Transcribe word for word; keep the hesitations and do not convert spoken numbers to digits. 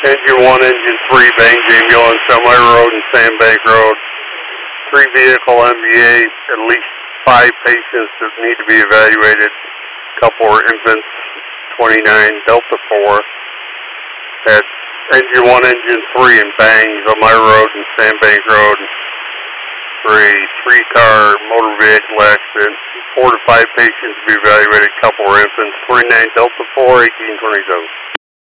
Engine one, engine three, Bang ambulance on my road and Sandbank Road. Three vehicle M V A, at least five patients that need to be evaluated. A couple are infants, twenty-nine, Delta four. At engine one, engine three, and Bangs on my road and Sandbank Road. For a three-car motor vehicle accident. Four to five patients to be evaluated, a couple are infants, twenty-nine, Delta four, eighteen twenty-seven.